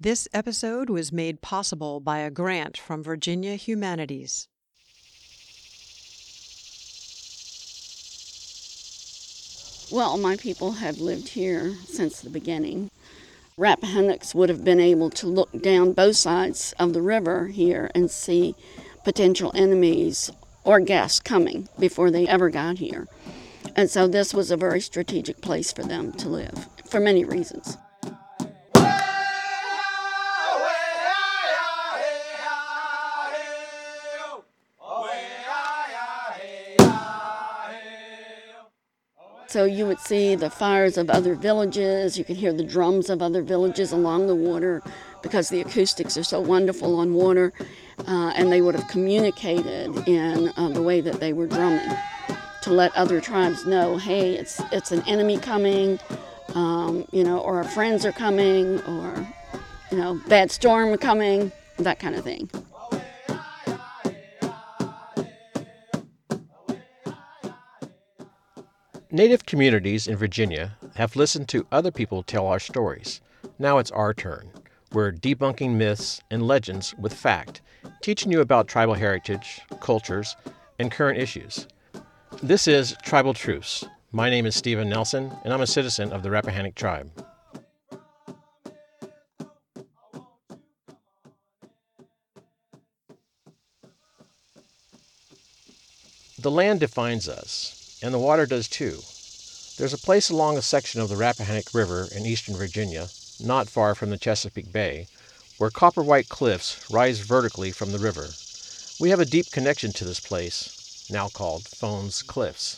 This episode was made possible by a grant from Virginia Humanities. Well, my people have lived here since the beginning. Rappahannocks would have been able to look down both sides of the river here and see potential enemies or guests coming before they ever got here. And so this was a very strategic place for them to live, for many reasons. So you would see the fires of other villages, you could hear the drums of other villages along the water because the acoustics are so wonderful on water, and they would have communicated in the way that they were drumming to let other tribes know, hey, it's an enemy coming, or our friends are coming, or, bad storm coming, that kind of thing. Native communities in Virginia have listened to other people tell our stories. Now it's our turn. We're debunking myths and legends with fact, teaching you about tribal heritage, cultures, and current issues. This is Tribal Truths. My name is Stephen Nelson, and I'm a citizen of the Rappahannock tribe. The land defines us, and the water does too. There's a place along a section of the Rappahannock River in eastern Virginia, not far from the Chesapeake Bay, where copper-white cliffs rise vertically from the river. We have a deep connection to this place, now called Fones Cliffs.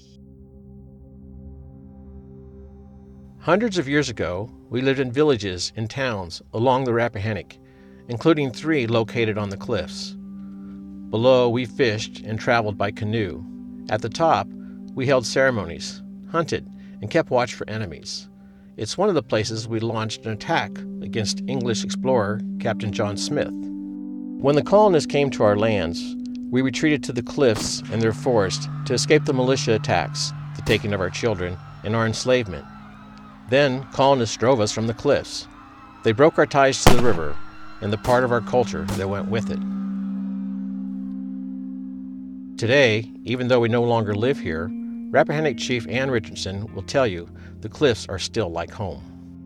Hundreds of years ago, we lived in villages and towns along the Rappahannock, including 3 located on the cliffs. Below, we fished and traveled by canoe. At the top, we held ceremonies, hunted, and kept watch for enemies. It's one of the places we launched an attack against English explorer Captain John Smith. When the colonists came to our lands, we retreated to the cliffs and their forest to escape the militia attacks, the taking of our children, and our enslavement. Then, colonists drove us from the cliffs. They broke our ties to the river and the part of our culture that went with it. Today, even though we no longer live here, Rappahannock Chief Ann Richardson will tell you the cliffs are still like home.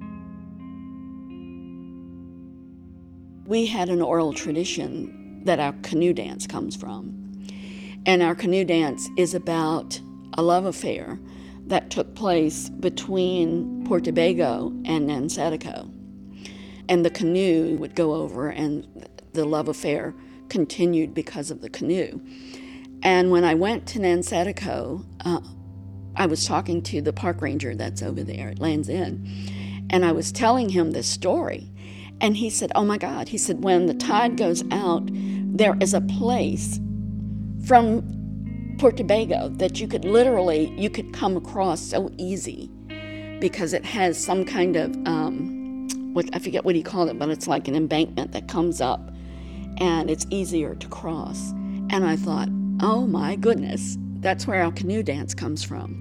We had an oral tradition that our canoe dance comes from. And our canoe dance is about a love affair that took place between Portabago and Nansatico. And the canoe would go over, and the love affair continued because of the canoe. And when I went to Nansatico, I was talking to the park ranger that's over there at Land's End, and I was telling him this story. And he said, oh my God, he said, when the tide goes out, there is a place from Portabago that you could come across so easy because it has some kind of, I forget what he called it, but it's like an embankment that comes up and it's easier to cross. And I thought, oh my goodness, that's where our canoe dance comes from.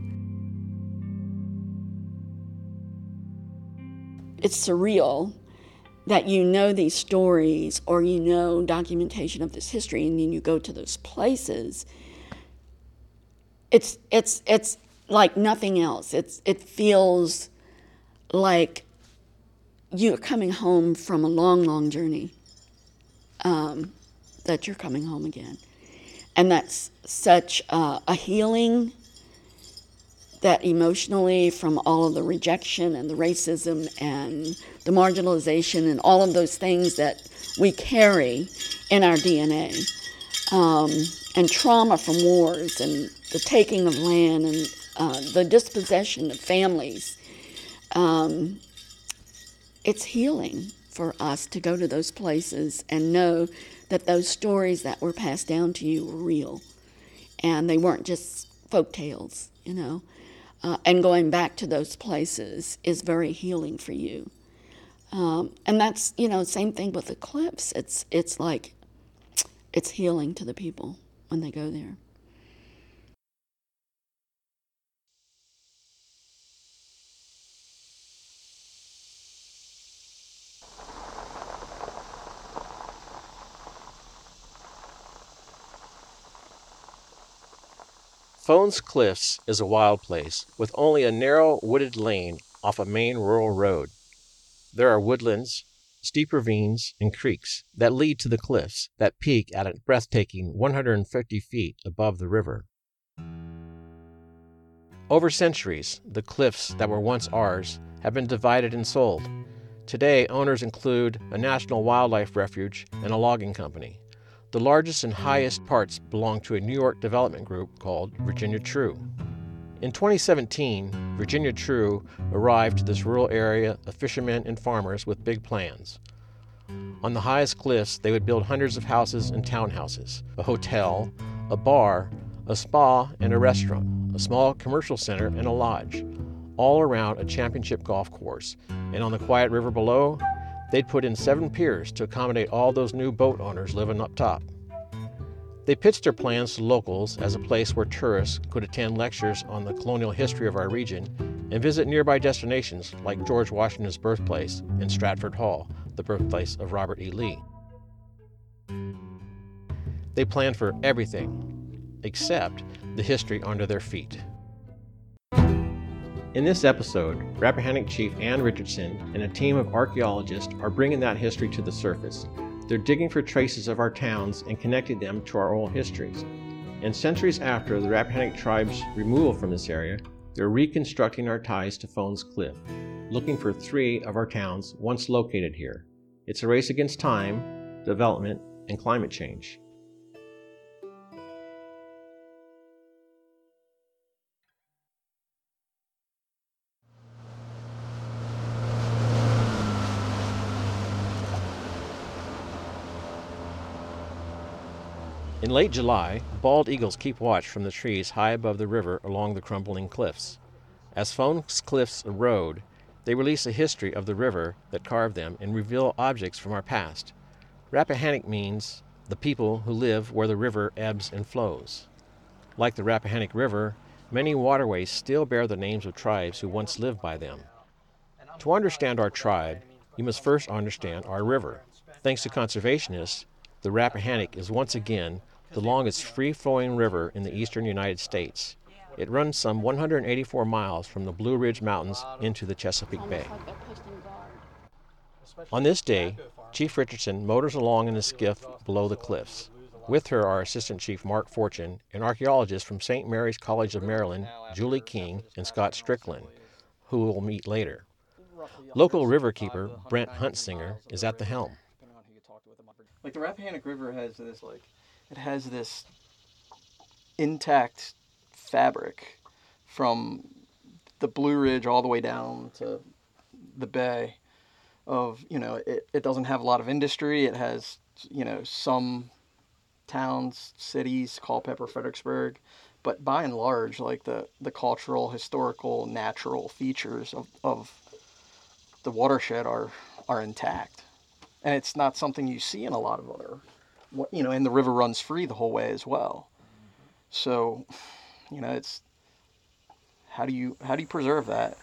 It's surreal that you know these stories or you know documentation of this history, and then you go to those places. It's like nothing else. It feels like you're coming home from a long, long journey, that you're coming home again. And that's such a healing that emotionally from all of the rejection and the racism and the marginalization and all of those things that we carry in our DNA, and trauma from wars and the taking of land and the dispossession of families. It's healing for us to go to those places and know that those stories that were passed down to you were real, and they weren't just folk tales, and going back to those places is very healing for you. And that's, same thing with the cliffs. It's like, it's healing to the people when they go there. Fones Cliffs is a wild place with only a narrow wooded lane off a main rural road. There are woodlands, steep ravines, and creeks that lead to the cliffs that peak at a breathtaking 150 feet above the river. Over centuries, the cliffs that were once ours have been divided and sold. Today, owners include a national wildlife refuge and a logging company. The largest and highest parts belong to a New York development group called Virginia True. In 2017, Virginia True arrived to this rural area of fishermen and farmers with big plans. On the highest cliffs, they would build hundreds of houses and townhouses, a hotel, a bar, a spa, and a restaurant, a small commercial center, and a lodge, all around a championship golf course. And on the quiet river below, they'd put in 7 piers to accommodate all those new boat owners living up top. They pitched their plans to locals as a place where tourists could attend lectures on the colonial history of our region and visit nearby destinations like George Washington's birthplace in Stratford Hall, the birthplace of Robert E. Lee. They planned for everything except the history under their feet. In this episode, Rappahannock Chief Ann Richardson and a team of archaeologists are bringing that history to the surface. They're digging for traces of our towns and connecting them to our oral histories. And centuries after the Rappahannock tribe's removal from this area, they're reconstructing our ties to Fones Cliff, looking for 3 of our towns once located here. It's a race against time, development, and climate change. In late July, bald eagles keep watch from the trees high above the river along the crumbling cliffs. As Fones Cliffs erode, they release a history of the river that carved them and reveal objects from our past. Rappahannock means the people who live where the river ebbs and flows. Like the Rappahannock River, many waterways still bear the names of tribes who once lived by them. To understand our tribe, you must first understand our river. Thanks to conservationists, the Rappahannock is once again the longest free-flowing river in the eastern United States. It runs some 184 miles from the Blue Ridge Mountains into the Chesapeake Bay. On this day, Chief Richardson motors along in a skiff below the cliffs. With her are Assistant Chief Mark Fortune and archaeologists from St. Mary's College of Maryland, Julie King and Scott Strickland, who we'll meet later. Local riverkeeper Brent Huntsinger is at the helm. Like the Rappahannock River has this intact fabric from the Blue Ridge all the way down to the bay of, it doesn't have a lot of industry. It has, some towns, cities, Culpeper, Fredericksburg, but by and large, like the cultural, historical, natural features of the watershed are intact. And it's not something you see in a lot of other, and the river runs free the whole way as well. So, it's, how do you preserve that?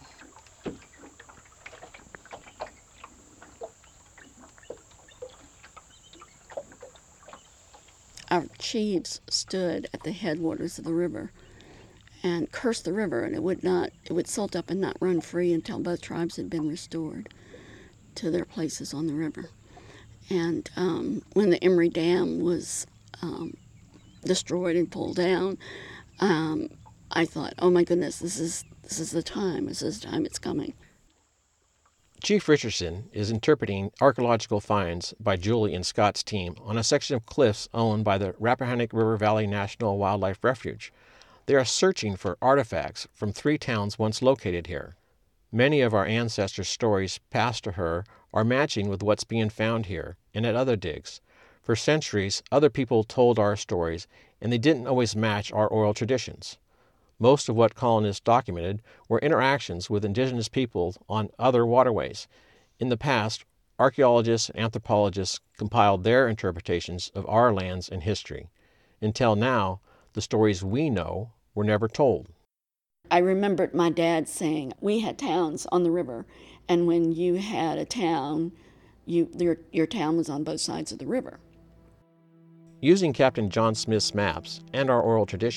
Our chiefs stood at the headwaters of the river and cursed the river, and it would silt up and not run free until both tribes had been restored to their places on the river. And when the Emory Dam was destroyed and pulled down, I thought, oh my goodness, this is the time. This is the time it's coming. Chief Richardson is interpreting archaeological finds by Julie and Scott's team on a section of cliffs owned by the Rappahannock River Valley National Wildlife Refuge. They are searching for artifacts from 3 towns once located here. Many of our ancestors' stories passed to her are matching with what's being found here and at other digs. For centuries, other people told our stories, and they didn't always match our oral traditions. Most of what colonists documented were interactions with indigenous people on other waterways. In the past, archaeologists and anthropologists compiled their interpretations of our lands and history. Until now, the stories we know were never told. I remembered my dad saying, we had towns on the river, and when you had a town, your town was on both sides of the river. Using Captain John Smith's maps and our oral traditions,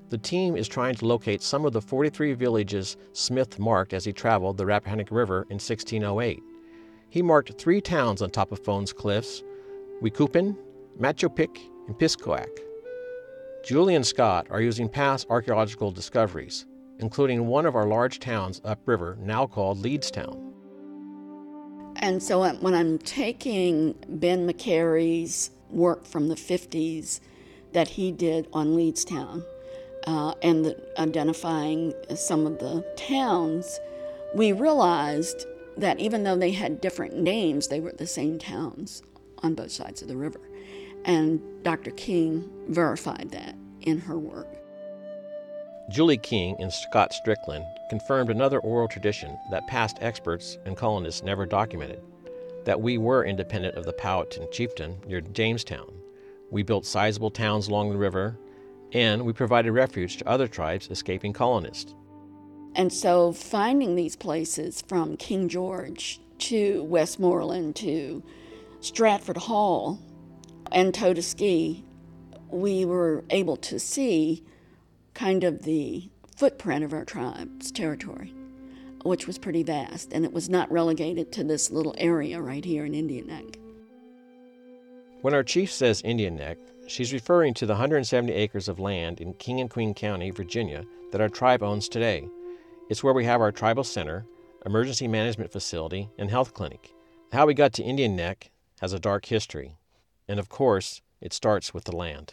The team is trying to locate some of the 43 villages Smith marked as he traveled the Rappahannock River in 1608. He marked 3 towns on top of Fones Cliffs: Wecuppin, Machopic, and Piscoak. Julie and Scott are using past archaeological discoveries, including one of our large towns upriver now called Leedstown. And so when I'm taking Ben McCary's work from the 50s that he did on Leedstown and identifying some of the towns, we realized that even though they had different names, they were the same towns on both sides of the river. And Dr. King verified that in her work. Julie King and Scott Strickland confirmed another oral tradition that past experts and colonists never documented, that we were independent of the Powhatan chieftain near Jamestown. We built sizable towns along the river, and we provided refuge to other tribes escaping colonists. And so finding these places from King George to Westmoreland to Stratford Hall and Toteski, we were able to see kind of the footprint of our tribe's territory, which was pretty vast, and it was not relegated to this little area right here in Indian Neck. When our chief says Indian Neck, she's referring to the 170 acres of land in King and Queen County, Virginia, that our tribe owns today. It's where we have our tribal center, emergency management facility, and health clinic. How we got to Indian Neck has a dark history, and of course, it starts with the land.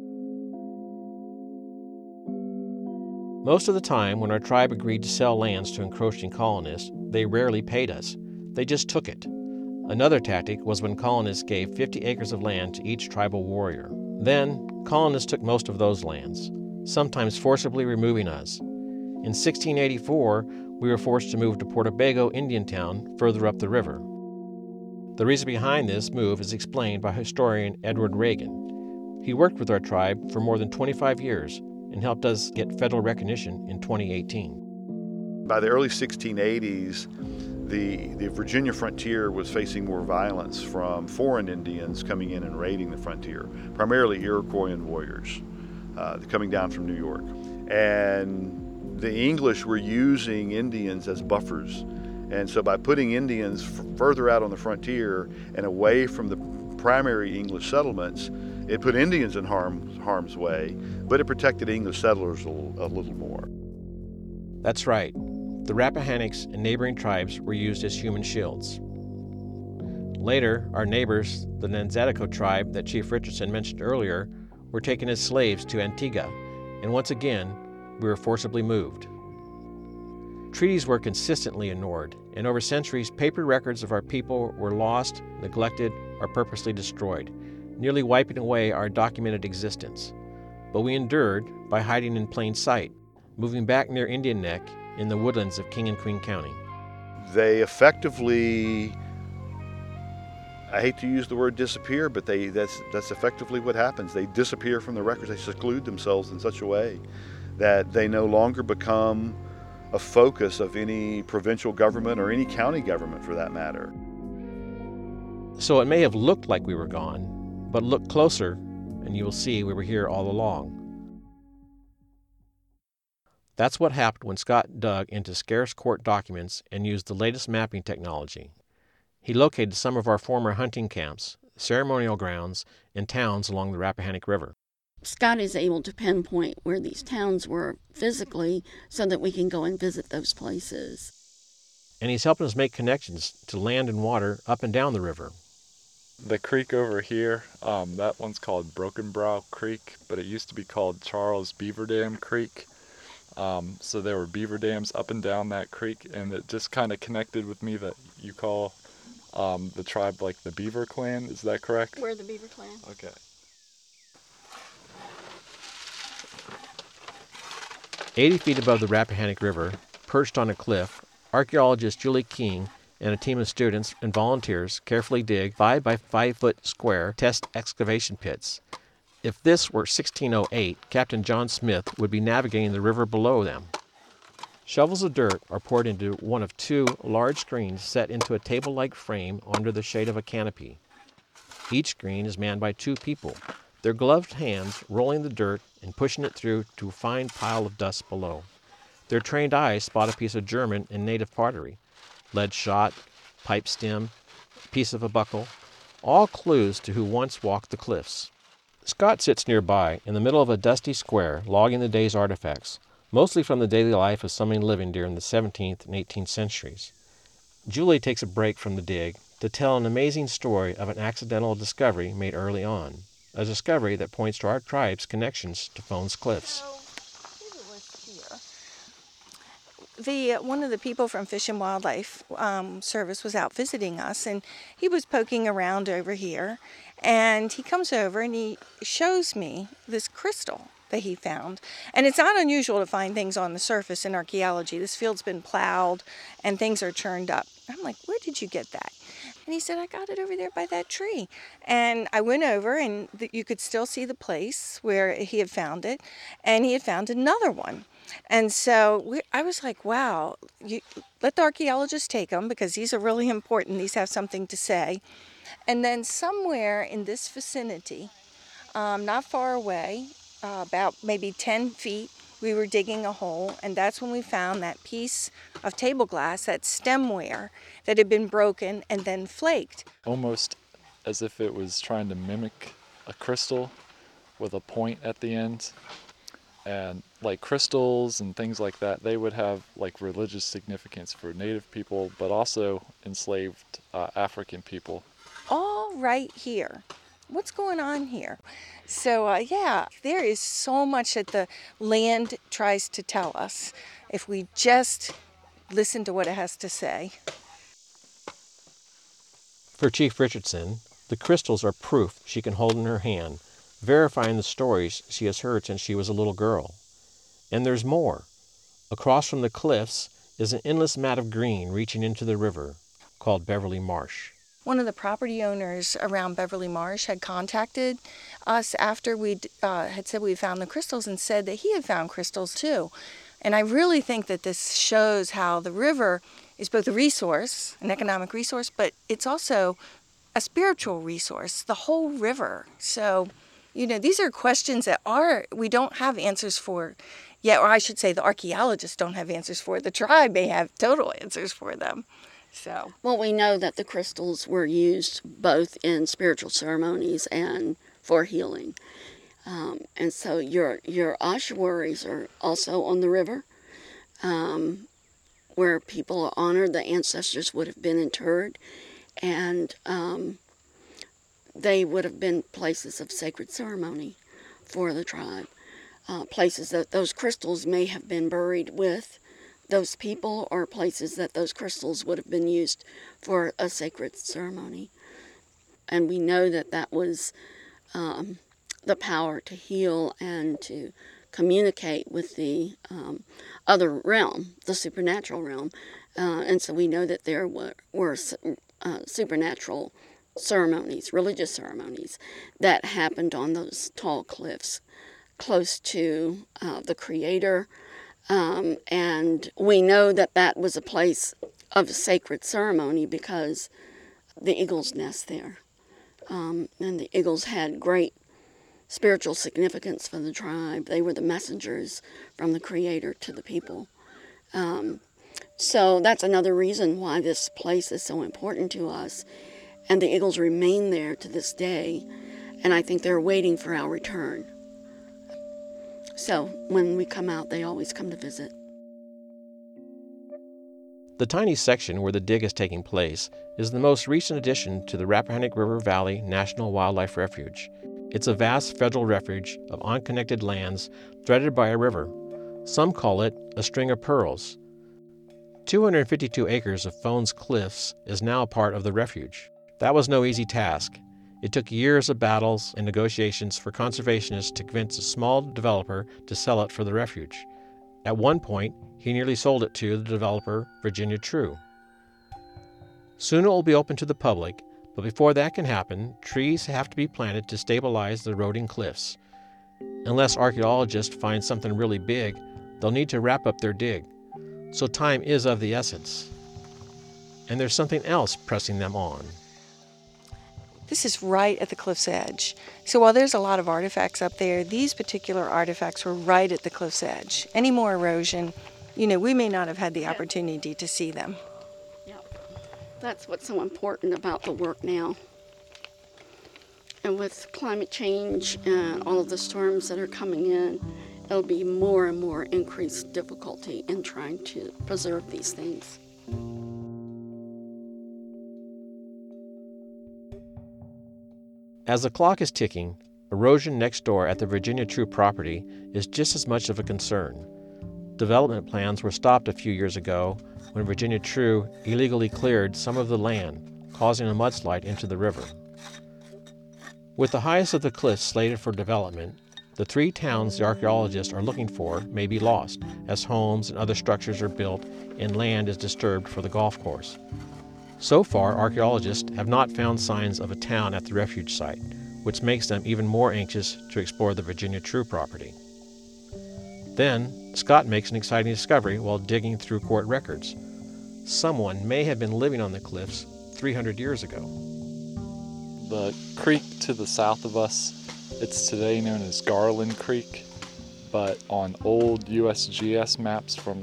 Most of the time, when our tribe agreed to sell lands to encroaching colonists, they rarely paid us. They just took it. Another tactic was when colonists gave 50 acres of land to each tribal warrior. Then, colonists took most of those lands, sometimes forcibly removing us. In 1684, we were forced to move to Portabago Indian Town further up the river. The reason behind this move is explained by historian Edward Reagan. He worked with our tribe for more than 25 years and helped us get federal recognition in 2018. By the early 1680s, the Virginia frontier was facing more violence from foreign Indians coming in and raiding the frontier, primarily Iroquois warriors coming down from New York. And the English were using Indians as buffers. And so by putting Indians further out on the frontier and away from the primary English settlements, it put Indians in harm's way, but it protected English settlers a little more. That's right. The Rappahannocks and neighboring tribes were used as human shields. Later, our neighbors, the Nanzatico tribe that Chief Richardson mentioned earlier, were taken as slaves to Antigua, and once again, we were forcibly moved. Treaties were consistently ignored, and over centuries, paper records of our people were lost, neglected, or purposely destroyed, nearly wiping away our documented existence. But we endured by hiding in plain sight, moving back near Indian Neck in the woodlands of King and Queen County. They effectively, I hate to use the word disappear, but that's effectively what happens. They disappear from the records. They seclude themselves in such a way that they no longer become a focus of any provincial government or any county government for that matter. So it may have looked like we were gone, but look closer and you will see we were here all along. That's what happened when Scott dug into scarce court documents and used the latest mapping technology. He located some of our former hunting camps, ceremonial grounds, and towns along the Rappahannock River. Scott is able to pinpoint where these towns were physically so that we can go and visit those places. And he's helping us make connections to land and water up and down the river. The creek over here, that one's called Broken Brow Creek, but it used to be called Charles Beaver Dam Creek. So there were beaver dams up and down that creek, and it just kind of connected with me that you call the tribe like the Beaver Clan. Is that correct? We're the Beaver Clan. Okay. "80 feet above the Rappahannock River, perched on a cliff, archaeologist Julie King and a team of students and volunteers carefully dig 5 by 5 foot square test excavation pits. If this were 1608, Captain John Smith would be navigating the river below them. Shovels of dirt are poured into one of 2 large screens set into a table-like frame under the shade of a canopy. Each screen is manned by 2 people, their gloved hands rolling the dirt and pushing it through to a fine pile of dust below. Their trained eyes spot a piece of German and native pottery, lead shot, pipe stem, piece of a buckle, all clues to who once walked the cliffs. Scott sits nearby in the middle of a dusty square logging the day's artifacts, mostly from the daily life of someone living during the 17th and 18th centuries. Julie takes a break from the dig to tell an amazing story of an accidental discovery made early on, a discovery that points to our tribe's connections to Fones Cliffs. One of the people from Fish and Wildlife Service was out visiting us, and he was poking around over here, and he comes over and he shows me this crystal that he found. And it's not unusual to find things on the surface in archaeology. This field's been plowed and things are churned up. I'm like, where did you get that? And he said, I got it over there by that tree. And I went over, and you could still see the place where he had found it, and he had found another one. And so I was like, wow, let the archaeologists take them, because these are really important. These have something to say. And then somewhere in this vicinity, not far away, about maybe 10 feet, we were digging a hole, and that's when we found that piece of table glass, that stemware that had been broken and then flaked. Almost as if it was trying to mimic a crystal with a point at the end. And like crystals and things like that, they would have like religious significance for Native people, but also enslaved African people. All right here. What's going on here? So yeah, there is so much that the land tries to tell us if we just listen to what it has to say. For Chief Richardson, the crystals are proof she can hold in her hand, verifying the stories she has heard since she was a little girl. And there's more. Across from the cliffs is an endless mat of green reaching into the river, called Beverly Marsh. One of the property owners around Beverly Marsh had contacted us after we had said we found the crystals, and said that he had found crystals too. And I really think that this shows how the river is both a resource, an economic resource, but it's also a spiritual resource, the whole river. So, these are questions that we don't have answers for yet, or I should say the archaeologists don't have answers for. The tribe may have total answers for them. So, well, we know that the crystals were used both in spiritual ceremonies and for healing. And so your ossuaries are also on the river, where people are honored. The ancestors would have been interred, and they would have been places of sacred ceremony for the tribe. Places that those crystals may have been buried with those people, or places that those crystals would have been used for a sacred ceremony. And we know that that was the power to heal and to communicate with the other realm, the supernatural realm. And so we know that there were supernatural ceremonies, religious ceremonies, that happened on those tall cliffs close to the Creator. And we know that that was a place of sacred ceremony because the eagles nest there. And the eagles had great spiritual significance for the tribe. They were the messengers from the Creator to the people. So that's another reason why this place is so important to us. And the eagles remain there to this day. And I think they're waiting for our return. So when we come out, they always come to visit. The tiny section where the dig is taking place is the most recent addition to the Rappahannock River Valley National Wildlife Refuge. It's a vast federal refuge of unconnected lands threaded by a river. Some call it a string of pearls. 252 acres of Fones Cliffs is now part of the refuge. That was no easy task. It took years of battles and negotiations for conservationists to convince a small developer to sell it for the refuge. At one point, he nearly sold it to the developer, Virginia True. Soon it will be open to the public, but before that can happen, trees have to be planted to stabilize the eroding cliffs. Unless archaeologists find something really big, they'll need to wrap up their dig. So time is of the essence. And there's something else pressing them on. This is right at the cliff's edge. So while there's a lot of artifacts up there, these particular artifacts were right at the cliff's edge. Any more erosion, we may not have had the opportunity to see them. That's what's so important about the work now. And with climate change and all of the storms that are coming in, it'll be more and more increased difficulty in trying to preserve these things. As the clock is ticking, erosion next door at the Virginia True property is just as much of a concern. Development plans were stopped a few years ago when Virginia True illegally cleared some of the land, causing a mudslide into the river. With the highest of the cliffs slated for development, the 3 towns the archaeologists are looking for may be lost as homes and other structures are built and land is disturbed for the golf course. So far, archaeologists have not found signs of a town at the refuge site, which makes them even more anxious to explore the Virginia True property. Then, Scott makes an exciting discovery while digging through court records. Someone may have been living on the cliffs 300 years ago. The creek to the south of us, it's today known as Garland Creek, but on old USGS maps from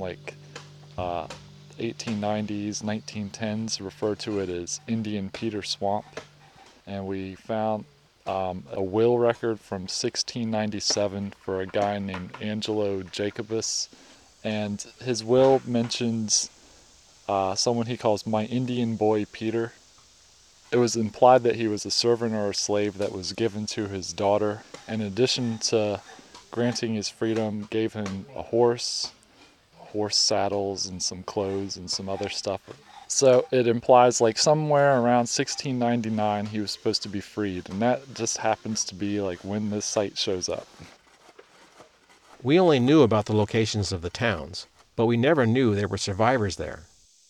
1890s, 1910s refer to it as Indian Peter Swamp. And we found a will record from 1697 for a guy named Angelo Jacobus. And his will mentions someone he calls my Indian boy Peter. It was implied that he was a servant or a slave that was given to his daughter. In addition to granting his freedom, gave him a horse saddles, and some clothes and some other stuff. So it implies somewhere around 1699 he was supposed to be freed, and that just happens to be when this site shows up. We only knew about the locations of the towns, but we never knew there were survivors there.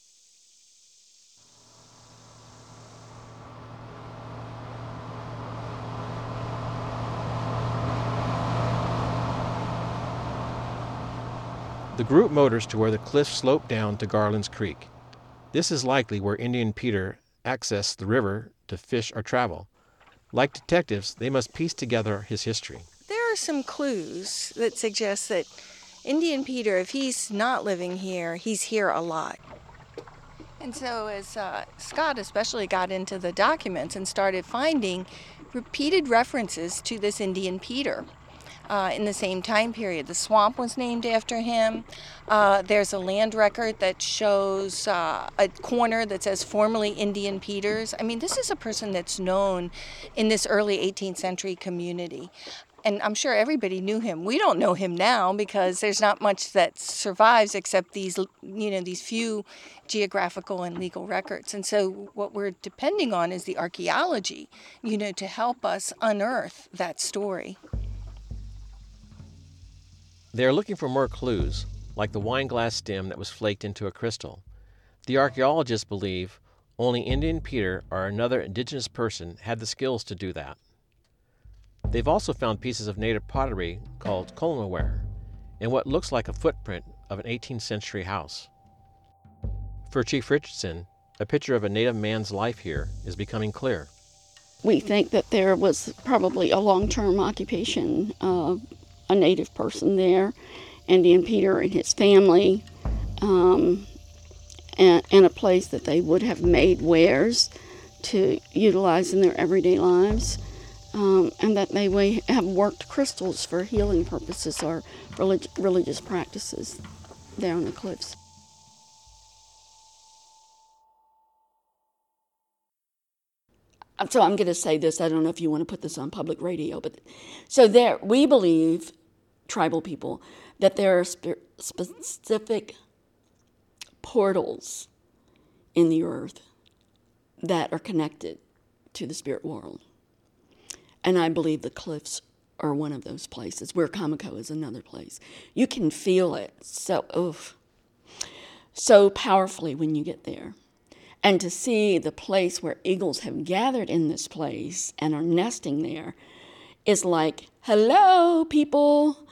The group motors to where the cliffs slope down to Garland's Creek. This is likely where Indian Peter accessed the river to fish or travel. Like detectives, they must piece together his history. There are some clues that suggest that Indian Peter, if he's not living here, he's here a lot. And so as Scott especially got into the documents and started finding repeated references to this Indian Peter. In the same time period. The swamp was named after him. There's a land record that shows a corner that says formerly Indian Peters. I mean, this is a person that's known in this early 18th century community. And I'm sure everybody knew him. We don't know him now because there's not much that survives except these few geographical and legal records. And so what we're depending on is the archaeology, to help us unearth that story. They are looking for more clues, like the wine glass stem that was flaked into a crystal. The archaeologists believe only Indian Peter or another indigenous person had the skills to do that. They've also found pieces of native pottery called colmaware and what looks like a footprint of an 18th century house. For Chief Richardson, a picture of a native man's life here is becoming clear. We think that there was probably a long-term occupation of a native person there, Indian Peter and his family, and a place that they would have made wares to utilize in their everyday lives, and that they may have worked crystals for healing purposes or religious practices there on the cliffs. So I'm going to say this, I don't know if you want to put this on public radio, but so there, we believe, tribal people, that there are specific portals in the earth that are connected to the spirit world. And I believe the cliffs are one of those places, where Comico is another place. You can feel it so powerfully when you get there. And to see the place where eagles have gathered in this place and are nesting there is like, hello, people.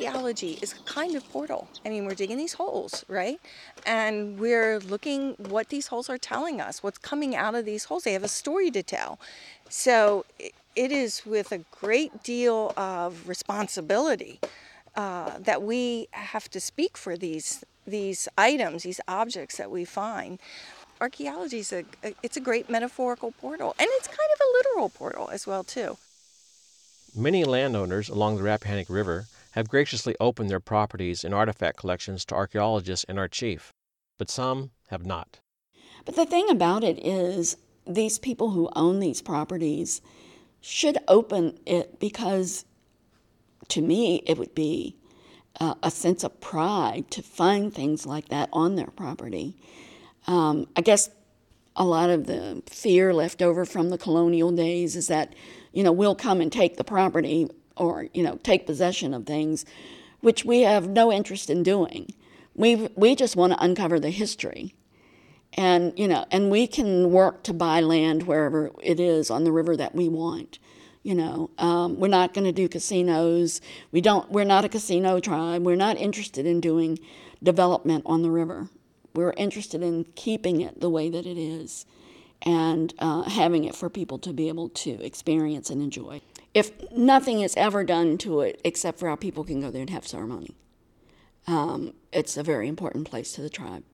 archaeology is a kind of portal. I mean, we're digging these holes, right? And we're looking what these holes are telling us, what's coming out of these holes. They have a story to tell. So it is with a great deal of responsibility that we have to speak for these items, these objects that we find. Archaeology is it's a great metaphorical portal, and it's kind of a literal portal as well, too. Many landowners along the Rappahannock River have graciously opened their properties and artifact collections to archaeologists and our chief, but some have not. But the thing about it is, these people who own these properties should open it because, to me, it would be a sense of pride to find things like that on their property. I guess a lot of the fear left over from the colonial days is that, we'll come and take the property or, take possession of things, which we have no interest in doing. We just want to uncover the history. And, and we can work to buy land wherever it is on the river that we want. We're not going to do casinos. We're not a casino tribe. We're not interested in doing development on the river. We're interested in keeping it the way that it is and having it for people to be able to experience and enjoy. If nothing is ever done to it except for how people can go there and have ceremony, it's a very important place to the tribe.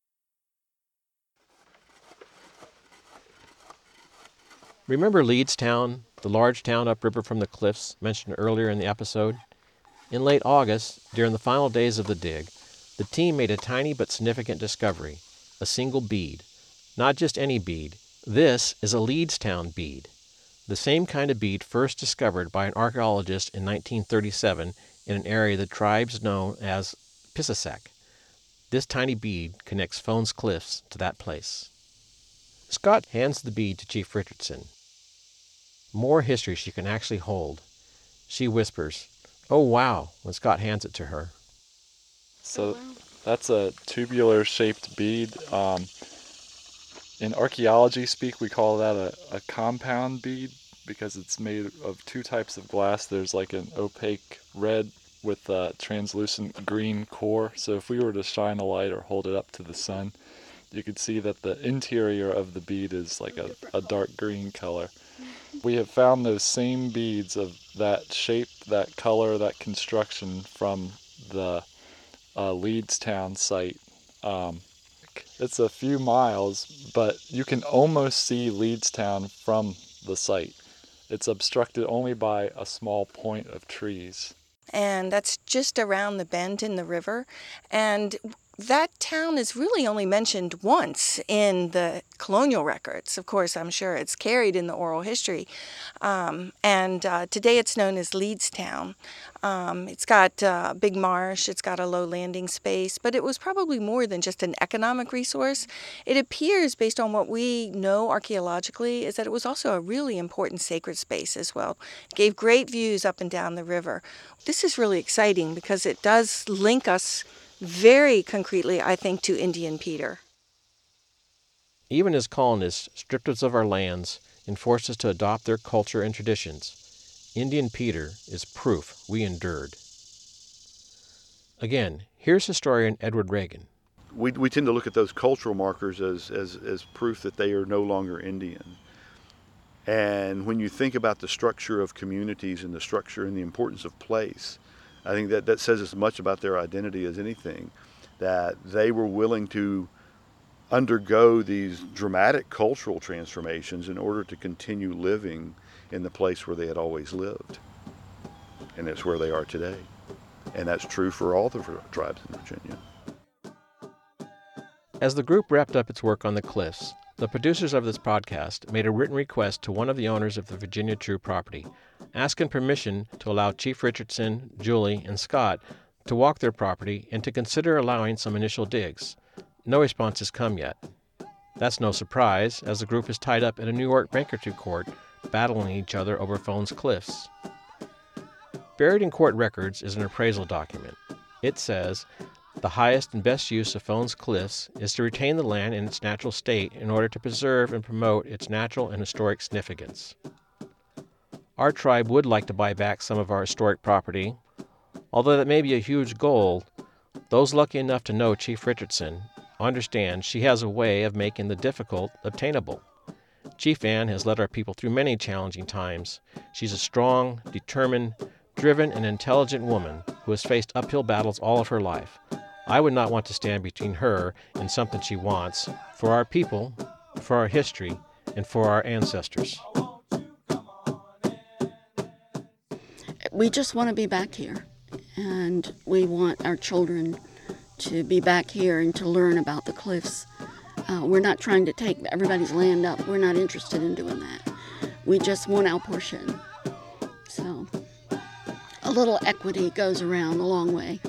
Remember Leedstown, the large town upriver from the cliffs mentioned earlier in the episode? In late August, during the final days of the dig, the team made a tiny but significant discovery, a single bead. Not just any bead. This is a Leedstown bead, the same kind of bead first discovered by an archaeologist in 1937 in an area the tribes know as Pissasack. This tiny bead connects Fones Cliffs to that place. Scott hands the bead to Chief Richardson. More history she can actually hold. She whispers, "Oh, wow," when Scott hands it to her. So that's a tubular-shaped bead. In archaeology speak, we call that a compound bead because it's made of two types of glass. There's like an opaque red with a translucent green core. So if we were to shine a light or hold it up to the sun, you could see that the interior of the bead is like a dark green color. We have found those same beads of that shape, that color, that construction from the Leedstown site. It's a few miles, but you can almost see Leedstown from the site. It's obstructed only by a small point of trees. And that's just around the bend in the river. And that town is really only mentioned once in the colonial records. Of course, I'm sure it's carried in the oral history. Today it's known as Leedstown. It's got a big marsh, it's got a low landing space, but it was probably more than just an economic resource. It appears, based on what we know archaeologically, is that it was also a really important sacred space as well. It gave great views up and down the river. This is really exciting because it does link us very concretely, I think, to Indian Peter. Even as colonists stripped us of our lands and forced us to adopt their culture and traditions, Indian Peter is proof we endured. Again, here's historian Edward Reagan. We tend to look at those cultural markers as proof that they are no longer Indian. And when you think about the structure of communities and the structure and the importance of place, I think that says as much about their identity as anything, that they were willing to undergo these dramatic cultural transformations in order to continue living in the place where they had always lived. And it's where they are today. And that's true for all the tribes in Virginia. As the group wrapped up its work on the cliffs, the producers of this podcast made a written request to one of the owners of the Virginia True property, asking permission to allow Chief Richardson, Julie, and Scott to walk their property and to consider allowing some initial digs. No response has come yet. That's no surprise, as the group is tied up in a New York bankruptcy court, battling each other over Fones Cliffs. Buried in court records is an appraisal document. It says, "The highest and best use of Fones Cliffs is to retain the land in its natural state in order to preserve and promote its natural and historic significance." Our tribe would like to buy back some of our historic property, Although that may be a huge goal, those lucky enough to know Chief Richardson understand she has a way of making the difficult obtainable. Chief Ann has led our people through many challenging times. She's a strong, determined, driven, and intelligent woman who has faced uphill battles all of her life. I would not want to stand between her and something she wants for our people, for our history, and for our ancestors. We just want to be back here, and we want our children to be back here and to learn about the cliffs. We're not trying to take everybody's land up. We're not interested in doing that. We just want our portion. So a little equity goes around a long way.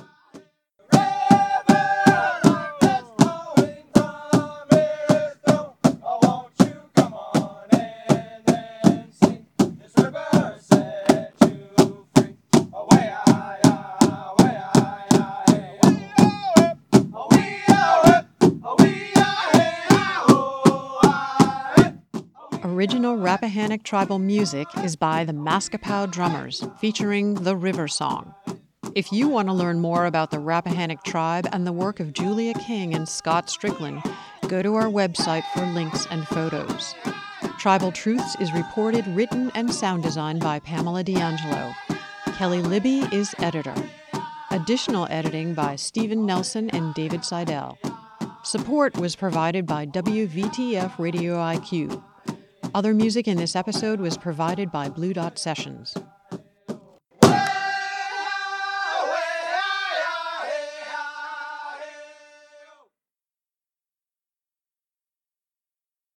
Original Rappahannock tribal music is by the Mascopow Drummers, featuring the River Song. If you want to learn more about the Rappahannock tribe and the work of Julia King and Scott Strickland, go to our website for links and photos. Tribal Truths is reported, written, and sound designed by Pamela D'Angelo. Kelly Libby is editor. Additional editing by Stephen Nelson and David Seidel. Support was provided by WVTF Radio IQ. Other music in this episode was provided by Blue Dot Sessions.